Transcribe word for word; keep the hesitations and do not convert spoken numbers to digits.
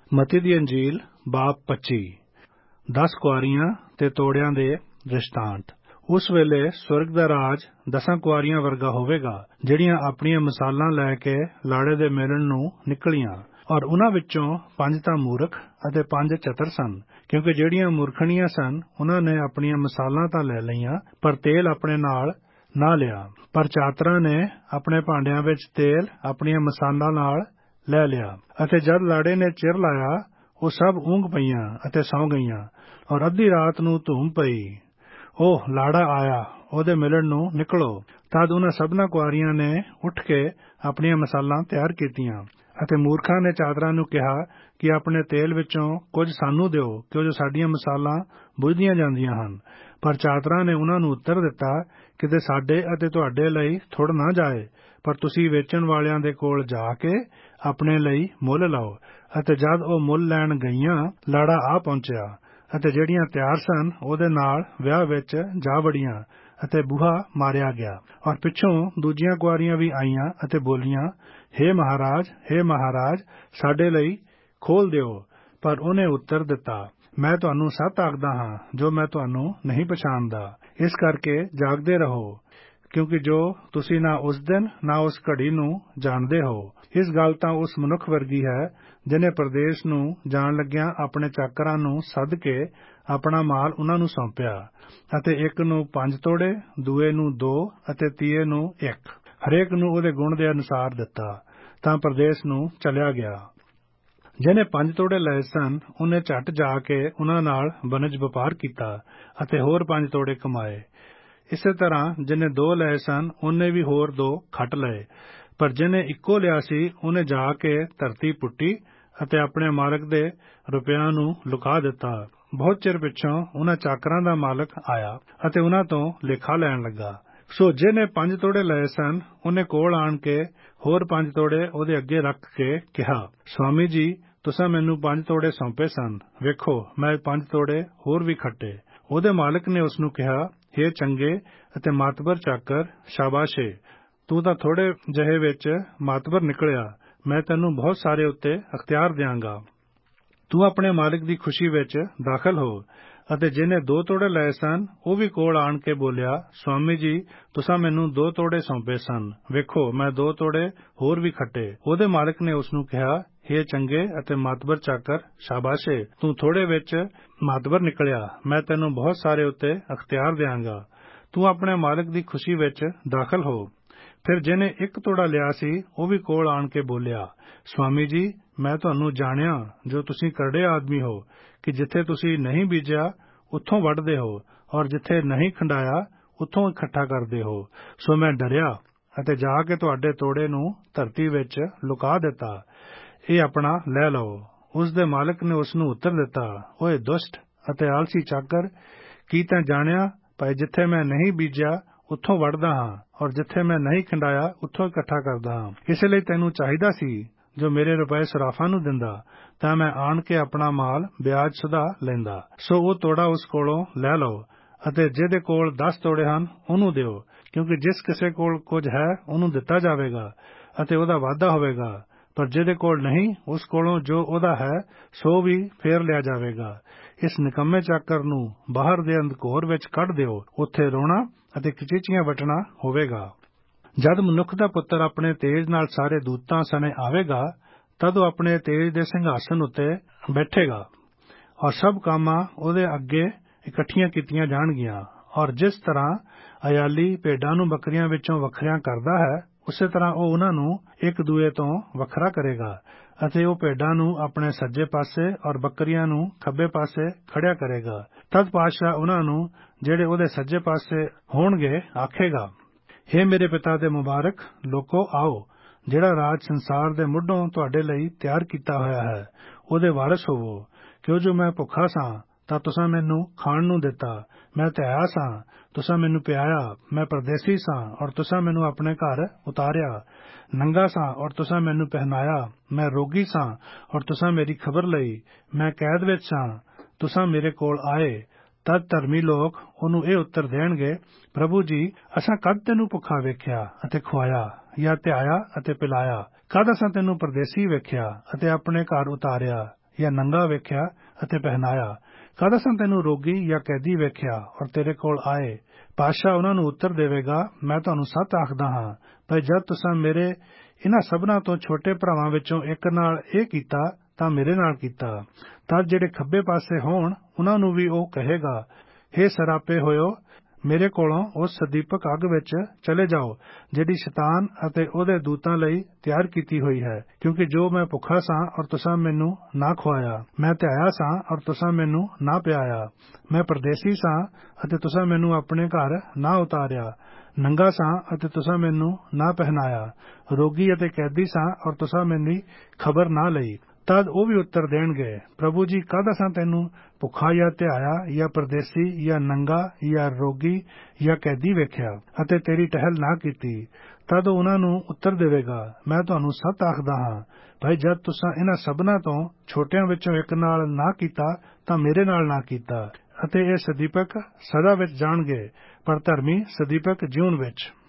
ਮਤੀ ਦੀ ਅੰਜੀਲ ਬਾਬ ਪੱਚੀ। ਦਸ ਕੁਆਰੀਆਂ ਤੇ ਤੋੜਿਆਂ ਦੇ ਦ੍ਰਿਸ਼ਟਾਂਤ। ਉਸ ਵੇਲੇ ਸਵਰਗ ਦਾ ਰਾਜ ਦਸਾਂ ਕੁਆਰੀਆਂ ਵਰਗਾ ਹੋਵੇਗਾ, ਜਿਹੜੀਆਂ ਆਪਣੀਆਂ ਮਿਸਾਲਾਂ ਲੈ ਕੇ ਲਾੜੇ ਦੇ ਮਿਲਣ ਨੂੰ ਨਿਕਲੀਆਂ। ਔਰ ਉਨ੍ਹਾਂ ਵਿੱਚੋਂ ਪੰਜ ਤਾਂ ਮੂਰਖ ਅਤੇ ਪੰਜ ਚਤਰ ਸਨ, ਕਿਉਂਕਿ ਜਿਹੜੀਆਂ ਮੂਰਖਣੀਆਂ ਸਨ ਉਨ੍ਹਾਂ ਨੇ ਆਪਣੀਆਂ ਮਿਸਾਲਾਂ ਤਾਂ ਲੈ ਲਈਆਂ, ਪਰ ਤੇਲ ਆਪਣੇ ਨਾਲ ਨਾ ਲਿਆ। ਪਰ ਚਾਤਰਾਂ ਨੇ ਆਪਣੇ ਭਾਂਡਿਆਂ ਵਿੱਚ ਤੇਲ ਆਪਣੀਆਂ ਮਿਸਾਲਾਂ ਨਾਲ ਲੈ ਲਿਆ। ਅਤੇ ਜਦ ਲਾੜੇ ਨੇ ਚਿਰ ਲਾਇਆ, ਉਹ ਸਭ ਊਂਘ ਪਈਆਂ ਅਤੇ ਸੌਂ ਗਈਆਂ। ਔਰ ਅੱਧੀ ਰਾਤ ਨੂੰ ਧੂਮ ਪਈ, ਉਹ ਲਾੜਾ ਆਇਆ, ਉਹਦੇ ਮਿਲਣ ਨੂੰ ਨਿਕਲੋ। ਤਦ ਉਨ੍ਹਾਂ ਸਭਨਾਂ ਕੁਆਰੀਆਂ ਨੇ ਉੱਠ ਕੇ ਆਪਣੀਆਂ ਮਿਸਾਲਾਂ ਤਿਆਰ ਕੀਤੀਆਂ। ਅਤੇ ਮੂਰਖਾਂ ਨੇ ਚਾਤਰਾਂ ਨੂੰ ਕਿਹਾ ਕਿ ਆਪਣੇ ਤੇਲ ਵਿੱਚੋਂ ਕੁਝ ਸਾਨੂੰ ਦਿਓ, ਕਿਉਂ ਜੋ ਸਾਡੀਆਂ ਮਿਸਾਲਾਂ ਬੁਝਦੀਆਂ ਜਾਂਦੀਆਂ ਹਨ। ਪਰ ਚਾਤਰਾਂ ਨੇ ਉਨ੍ਹਾਂ ਨੂੰ ਉੱਤਰ ਦਿੱਤਾ, ਕਿਤੇ ਸਾਡੇ ਅਤੇ ਤੁਹਾਡੇ ਲਈ ਥੁੜ ਨਾ ਜਾਏ, ਪਰ ਤੁਸੀਂ ਵੇਚਣ ਵਾਲਿਆਂ ਦੇ ਕੋਲ ਜਾ ਕੇ ਆਪਣੇ ਲਈ ਮੁੱਲ ਲਓ। ਅਤੇ ਜਦ ਉਹ ਮੁੱਲ ਲੈਣ ਗਈਆਂ, ਲਾੜਾ ਆ ਪਹੁੰਚਿਆ, ਅਤੇ ਜਿਹੜੀਆਂ ਤਿਆਰ ਸਨ ਉਹਦੇ ਨਾਲ ਵਿਆਹ ਵਿੱਚ ਜਾ ਵੜੀਆਂ, ਅਤੇ ਬੂਹਾ ਮਾਰਿਆ ਗਿਆ। ਔਰ ਪਿੱਛੋਂ ਦੂਜੀਆਂ ਕੁਆਰੀਆਂ ਵੀ ਆਈਆਂ ਅਤੇ ਬੋਲੀਆਂ, ਹੇ ਮਹਾਰਾਜ, ਹੇ ਮਹਾਰਾਜ, ਸਾਡੇ ਲਈ ਖੋਲ ਦਿਓ। ਪਰ ਉਹਨੇ ਉੱਤਰ ਦਿੱਤਾ, ਮੈਂ ਤੁਹਾਨੂੰ ਸੱਚ ਆਖਦਾ ਹਾਂ, ਜੋ ਮੈਂ ਤੁਹਾਨੂੰ ਨਹੀਂ ਪਛਾਣਦਾ। ਇਸ ਕਰਕੇ ਜਾਗਦੇ ਰਹੋ, ਕਿਉਂਕਿ ਜੋ ਤੁਸੀਂ ਨਾ ਉਸ ਦਿਨ ਨਾ ਉਸ ਘੜੀ ਨੂੰ ਜਾਣਦੇ ਹੋ। ਇਸ ਗੱਲ ਤਾਂ ਉਸ ਮਨੁੱਖ ਵਰਗੀ ਹੈ, ਜਿਹਨੇ ਪਰਦੇਸ ਨੂੰ ਜਾਣ ਲੱਗਿਆਂ ਆਪਣੇ ਚਾਕਰਾਂ ਨੂੰ ਸੱਦ ਕੇ ਆਪਣਾ ਮਾਲ ਉਨ੍ਹਾਂ ਨੂੰ ਸੌਂਪਿਆ, ਅਤੇ ਇੱਕ ਨੂੰ ਪੰਜ ਤੋੜੇ, ਦੂਏ ਨੂੰ ਦੋ ਅਤੇ ਤੀਏ ਨੂੰ ਇੱਕ, ਹਰੇਕ ਨੂੰ ਉਹਦੇ ਗੁਣ ਦੇ ਅਨੁਸਾਰ ਦਿੱਤਾ, ਤਾਂ ਪਰਦੇਸ ਨੂੰ ਚਲਿਆ ਗਿਆ। ਜਿਹਨੇ ਪੰਜ ਤੋੜੇ ਲਏ ਸਨ, ਉਹਨੇ ਝੱਟ ਜਾ ਕੇ ਉਨ੍ਹਾਂ ਨਾਲ ਵਣਜ ਵਪਾਰ ਕੀਤਾ ਅਤੇ ਹੋਰ ਪੰਜ ਤੋੜੇ ਕਮਾਏ। ਇਸੇ ਤਰ੍ਹਾਂ ਜਿਹਨੇ ਦੋ ਲਏ ਸਨ, ਉਹਨੇ ਵੀ ਹੋਰ ਦੋ ਖੱਟ ਲਏ। ਪਰ ਜਿਹਨੇ ਇੱਕੋ ਲਿਆ ਸੀ, ਉਹਨੇ ਜਾ ਕੇ ਧਰਤੀ ਪੁੱਟੀ ਅਤੇ ਆਪਣੇ ਮਾਲਕ ਦੇ ਰੁਪਇਆਂ ਨੂੰ ਲੁਕਾ ਦਿੱਤਾ। ਬਹੁਤ ਚਿਰ ਪਿੱਛੋਂ ਉਨ੍ਹਾਂ ਚਾਕਰਾਂ ਦਾ ਮਾਲਕ ਆਇਆ ਅਤੇ ਉਨ੍ਹਾਂ ਤੋਂ ਲੇਖਾ ਲੈਣ ਲੱਗਾ। ਸੋ ਜਿਹਨੇ ਪੰਜ ਤੋੜੇ ਲਏ ਸਨ, ਉਹਨੇ ਕੋਲ ਆਣ ਕੇ ਹੋਰ ਪੰਜ ਤੋੜੇ ਉਹਦੇ ਅੱਗੇ ਰੱਖ ਕੇ ਕਿਹਾ, ਸੁਆਮੀ ਜੀ, ਤੁਸਾਂ ਮੈਨੂੰ ਪੰਜ ਤੋੜੇ ਸੌਂਪੇ ਸਨ, ਵੇਖੋ ਮੈਂ ਪੰਜ ਤੋੜੇ ਹੋਰ ਵੀ ਖੱਟੇ। ਉਹਦੇ ਮਾਲਕ ਨੇ ਉਸਨੂੰ ਕਿਹਾ, ਹੇ ਚੰਗੇ ਅਤੇ ਮਾਤਬਰ ਚਾਕਰ, ਸ਼ਾਬਾਸ਼ ਏ, ਤੂੰ ਤਾਂ ਥੋੜੇ ਜਿਹੇ ਵਿੱਚ ਮਾਤਬਰ ਨਿਕਲਿਆ, ਮੈਂ ਤੈਨੂੰ ਬਹੁਤ ਸਾਰੇ ਉੱਤੇ ਅਖਤਿਆਰ ਦਿਆਂਗਾ। ਤੂੰ ਆਪਣੇ ਮਾਲਕ ਦੀ ਖੁਸ਼ੀ ਵਿੱਚ ਦਾਖਲ ਹੋ। ਅਤੇ ਜਿਹਨੇ ਦੋ ਤੋੜੇ ਲਏ ਸਨ, ਉਹ ਵੀ ਕੋਲ ਆਣ ਕੇ ਬੋਲਿਆ, ਸੁਆਮੀ ਜੀ, ਤੁਸਾਂ ਮੈਨੂੰ ਦੋ ਤੋੜੇ ਸੌਂਪੇ ਸਨ, ਵੇਖੋ ਮੈਂ ਦੋ ਤੋੜੇ ਹੋਰ ਵੀ ਖੱਟੇ। ਉਹਦੇ ਮਾਲਕ ਨੇ ਉਸਨੂੰ ਕਿਹਾ, ਹੇ ਚੰਗੇ ਅਤੇ ਮਾਤਬਰ ਚਾਕਰ, ਸ਼ਾਬਾਸ਼ ਏ, ਤੂੰ ਥੋੜੇ ਵਿੱਚ ਮਾਤਬਰ ਨਿਕਲਿਆ, ਮੈਂ ਤੈਨੂੰ ਬਹੁਤ ਸਾਰੇ ਉੱਤੇ ਅਖਤਿਆਰ ਦਿਆਂਗਾ। ਤੂੰ ਆਪਣੇ ਮਾਲਕ ਦੀ ਖੁਸ਼ੀ ਵਿੱਚ ਦਾਖਲ ਹੋ। ਫਿਰ ਜਿਹਨੇ ਇੱਕ ਤੋੜਾ ਲਿਆ ਸੀ, ਉਹ ਵੀ ਕੋਲ ਆਣ ਕੇ ਬੋਲਿਆ, ਸੁਆਮੀ ਜੀ, ਮੈਂ ਤੁਹਾਨੂੰ ਜਾਣਿਆ ਜੋ ਤੁਸੀਂ ਕਰੜੇ ਆਦਮੀ ਹੋ, ਕਿ ਜਿੱਥੇ ਤੁਸੀਂ ਨਹੀਂ ਬੀਜਿਆ ਉੱਥੋਂ ਵੱਢਦੇ ਹੋ, ਔਰ ਜਿੱਥੇ ਨਹੀਂ ਖੰਡਾਇਆ ਉੱਥੋਂ ਇਕੱਠਾ ਕਰਦੇ ਹੋ। ਸੋ ਮੈਂ ਡਰਿਆ ਅਤੇ ਜਾ ਕੇ ਤੁਹਾਡੇ ਤੋੜੇ ਨੂੰ ਧਰਤੀ ਵਿੱਚ ਲੁਕਾ ਦਿੱਤਾ। ਇਹ ਆਪਣਾ ਲੈ ਲਓ। ਉਸ ਦੇ ਮਾਲਕ ਨੇ ਉਸ ਨੂੰ ਉੱਤਰ ਦਿੱਤਾ, ਓਏ ਦੁਸ਼ਟ ਅਤੇ ਆਲਸੀ ਚਾਕਰ, ਕੀ ਤੈਂ ਜਾਣਿਆ ਭਾਈ ਜਿੱਥੇ ਮੈਂ ਨਹੀਂ ਬੀਜਿਆ ਉੱਥੋਂ ਵੱਢਦਾ ਹਾਂ, ਔਰ ਜਿੱਥੇ ਮੈਂ ਨਹੀਂ ਖੰਡਾਇਆ ਉੱਥੋਂ ਇਕੱਠਾ ਕਰਦਾ ਹਾਂ। ਇਸ ਲਈ ਤੈਨੂੰ ਚਾਹੀਦਾ ਸੀ ਜੋ ਮੇਰੇ ਰੁਪਏ ਸਰਾਫਾਂ ਨੂੰ ਦਿੰਦਾ, ਤਾਂ ਮੈਂ ਆਣ ਕੇ ਆਪਣਾ ਮਾਲ ਵਿਆਜ ਸੁਦਾ ਲੈਂਦਾ। ਸੋ ਉਹ ਤੋੜਾ ਉਸ ਕੋਲੋਂ ਲੈ ਲਓ, ਅਤੇ ਜਿਹਦੇ ਕੋਲ ਦਸ ਤੋੜੇ ਹਨ ਉਹਨੂੰ ਦਿਓ, ਕਿਉਂਕਿ ਜਿਸ ਕਿਸੇ ਕੋਲ ਕੁਝ ਹੈ ਉਹਨੂੰ ਦਿੱਤਾ ਜਾਵੇਗਾ ਅਤੇ ਉਹਦਾ ਵਾਧਾ ਹੋਵੇਗਾ, ਪਰ ਜਿਹਦੇ ਕੋਲ ਨਹੀਂ, ਉਸ ਕੋਲੋਂ ਜੋ ਉਹਦਾ ਹੈ ਸੋ ਵੀ ਫੇਰ ਲਿਆ ਜਾਵੇਗਾ। ਇਸ ਨਿਕੰਮੇ ਚਾਕਰ ਨੂੰ ਬਾਹਰ ਦੇ ਅੰਧਕੋਰ ਵਿੱਚ ਕੱਢ ਦਿਓ, ਉੱਥੇ ਰੋਣਾ ਅਤੇ ਕਿਚੀਚੀਆਂ ਵੱਟਣਾ ਹੋਵੇਗਾ। ਜਦ ਮਨੁੱਖ ਦਾ ਪੁੱਤਰ ਆਪਣੇ ਤੇਜ ਨਾਲ ਸਾਰੇ ਦੂਤਾਂ ਸਣੇ ਆਵੇਗਾ, ਤਦ ਉਹ ਆਪਣੇ ਤੇਜ ਦੇ ਸਿੰਘਾਸਨ ਉੱਤੇ ਬੈਠੇਗਾ, ਔਰ ਸਭ ਕਾਮਾਂ ਉਹਦੇ ਅੱਗੇ ਇਕੱਠੀਆਂ ਕੀਤੀਆਂ ਜਾਣਗੀਆਂ। ਔਰ ਜਿਸ ਤਰ੍ਹਾਂ ਅਯਾਲੀ ਭੇਡਾਂ ਨੂੰ ਬੱਕਰੀਆਂ ਵਿੱਚੋਂ ਵੱਖਰਿਆਂ ਕਰਦਾ ਹੈ, ਉਸੇ ਤਰ੍ਹਾਂ ਉਹ ਉਹਨਾਂ ਨੂੰ ਇੱਕ ਦੂਏ ਤੋਂ ਵੱਖਰਾ ਕਰੇਗਾ, ਅਤੇ ਉਹ ਭੇਡਾਂ ਨੂੰ ਆਪਣੇ ਸੱਜੇ ਪਾਸੇ ਔਰ ਬੱਕਰੀਆਂ ਨੂੰ ਖੱਬੇ ਪਾਸੇ ਖੜਿਆ ਕਰੇਗਾ। ਤਦ ਪਾਤਸ਼ਾਹ ਉਹਨਾਂ ਨੂੰ ਜਿਹੜੇ ਉਹਦੇ ਸੱਜੇ ਪਾਸੇ ਹੋਣਗੇ ਆਖੇਗਾ, ਹੇ ਮੇਰੇ ਪਿਤਾ ਦੇ ਮੁਬਾਰਕ ਲੋਕੋ, ਆਓ, ਜਿਹੜਾ ਰਾਜ ਸੰਸਾਰ ਦੇ ਮੁੱਢੋਂ ਤੁਹਾਡੇ ਲਈ ਤਿਆਰ ਕੀਤਾ ਹੋਇਆ ਹੈ, ਉਹਦੇ ਵਾਰਸ ਹੋਵੋ। ਕਿਉਂ ਜੋ ਮੈਂ ਭੁੱਖਾ ਸਾਂ ਤਾਂ ਤੁਸਾਂ ਮੈਨੂੰ ਖਾਣ ਨੂੰ ਦਿੱਤਾ, ਮੈਂ ਧਿਆਇਆ ਸਾਂ, ਤੁਸਾਂ ਮੈਨੂੰ ਪਿਆਇਆ, ਮੈਂ ਪਰਦੇਸੀ ਸਾਂ ਔਰ ਤੁਸਾਂ ਮੈਨੂੰ ਆਪਣੇ ਘਰ ਉਤਾਰਿਆ, ਨੰਗਾ ਸਾਂ ਔਰ ਤੁਸਾਂ ਮੈਨੂੰ ਪਹਿਨਾਇਆ, ਮੈਂ ਰੋਗੀ ਸਾਂ ਔਰ ਤੁਸਾਂ ਮੇਰੀ ਖਬਰ ਲਈ, ਮੈਂ ਕੈਦ ਵਿੱਚ ਸਾਂ, ਤੁਸਾਂ ਮੇਰੇ ਕੋਲ ਆਏ। ਤਦ ਧਰਮੀ ਲੋਕ ਉਹਨੂੰ ਇਹ ਉੱਤਰ ਦੇਣਗੇ, ਪ੍ਰਭੂ ਜੀ, ਅਸਾਂ ਕਦ ਤੈਨੂੰ ਭੁੱਖਾ ਵੇਖਿਆ ਅਤੇ ਖੁਆਇਆ, ਜਾਂ ਧਿਆਇਆ ਅਤੇ ਪਿਲਾਇਆ? ਕਦ ਅਸਾਂ ਤੈਨੂੰ ਪਰਦੇਸੀ ਵੇਖਿਆ ਅਤੇ ਆਪਣੇ ਘਰ ਉਤਾਰਿਆ, ਜਾਂ ਨੰਗਾ ਵੇਖਿਆ ਅਤੇ ਪਹਿਨਾਇਆ? ਕਦ ਅਸਾਂ ਤੈਨੂੰ ਰੋਗੀ ਜਾਂ ਕੈਦੀ ਵੇਖਿਆ ਔਰ ਤੇਰੇ ਕੋਲ ਆਏ? ਪਾਤਸ਼ਾਹ ਉਹਨਾਂ ਨੂੰ ਉੱਤਰ ਦੇਵੇਗਾ, ਮੈਂ ਤੁਹਾਨੂੰ ਸੱਚ ਆਖਦਾ ਹਾਂ, ਭਾਈ ਜਦ ਤੁਸਾਂ ਮੇਰੇ ਇਹਨਾਂ ਸਭਨਾਂ ਤੋਂ ਛੋਟੇ ਭਰਾਵਾਂ ਵਿੱਚੋਂ ਇੱਕ ਨਾਲ ਇਹ ਕੀਤਾ ਤਾਂ ਮੇਰੇ ਨਾਲ ਕੀਤਾ। ਤਦ ਜਿਹੜੇ ਖੱਬੇ ਪਾਸੇ ਹੋਣ ਉਹਨਾਂ ਨੂੰ ਵੀ ਉਹ ਕਹੇਗਾ, ਹੇ ਸਰਾਪੇ ਹੋਇਓ, ਮੇਰੇ ਕੋਲੋਂ ਉਸ ਸਦੀਪਕ ਅੱਗ ਵਿੱਚ ਚਲੇ ਜਾਓ, ਜਿਹੜੀ ਸ਼ੈਤਾਨ ਅਤੇ ਉਹਦੇ ਦੂਤਾਂ ਲਈ ਤਿਆਰ ਕੀਤੀ ਹੋਈ ਹੈ। ਕਿਉਂਕਿ ਜੋ ਮੈਂ ਭੁੱਖਾ ਸਾਂ ਔਰ ਤੁਸਾਂ ਮੈਨੂੰ ਨਾ ਖਵਾਇਆ, ਮੈਂ ਧਿਆਇਆ ਸਾਂ ਔਰ ਤੁਸਾਂ ਮੈਨੂੰ ਨਾ ਪਿਆਇਆ, ਮੈਂ ਪਰਦੇਸੀ ਸਾਂ ਅਤੇ ਤੁਸਾਂ ਮੈਨੂੰ ਆਪਣੇ ਘਰ ਨਾ ਉਤਾਰਿਆ, ਨੰਗਾ ਸਾਂ ਅਤੇ ਤੁਸਾਂ ਮੈਨੂੰ ਨਾ ਪਹਿਨਾਇਆ, ਰੋਗੀ ਅਤੇ ਕੈਦੀ ਸਾਂ ਔਰ ਤੁਸਾਂ ਮੇਰੀ ਖਬਰ ਨਾ ਲਈ। ਤਦ ਉਹ ਵੀ ਉੱਤਰ ਦੇਣਗੇ, ਪ੍ਰਭੂ ਜੀ, ਕਦ ਅਸਾਂ ਤੈਨੂੰ ਭੁੱਖਾ ਜਾਂ ਧਿਆਇਆ ਜਾਂ ਪਰਦੇਸੀ ਜਾਂ ਨੰਗਾ ਜਾਂ ਰੋਗੀ ਜਾਂ ਕੈਦੀ ਵੇਖਿਆ ਅਤੇ ਤੇਰੀ ਟਹਿਲ ਨਾ ਕੀਤੀ? ਤਦ ਉਹ ਉਹਨਾਂ ਨੂੰ ਉੱਤਰ ਦੇਵੇਗਾ, ਮੈਂ ਤੁਹਾਨੂੰ ਸੱਚ ਆਖਦਾ ਹਾਂ, ਭਾਈ ਜਦ ਤੁਸਾਂ ਇਹਨਾਂ ਸਭਨਾਂ ਤੋਂ ਛੋਟਿਆਂ ਵਿੱਚੋਂ ਇੱਕ ਨਾਲ ਨਾ ਕੀਤਾ ਤਾਂ ਮੇਰੇ ਨਾਲ ਨਾ ਕੀਤਾ। ਅਤੇ ਇਹ ਸਦੀਪਕ ਸਦਾ ਵਿੱਚ ਜਾਣਗੇ, ਪਰ ਧਰਮੀ ਸਦੀਪਕ ਜਿਉਣ ਵਿੱਚ।